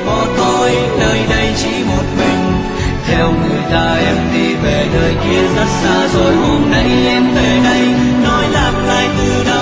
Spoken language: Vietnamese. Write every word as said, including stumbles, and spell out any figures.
bỏ tôi nơi đây chỉ một mình. Theo người ta em đi về nơi kia rất xa rồi, hôm nay em về đây nói làm lại từ đầu.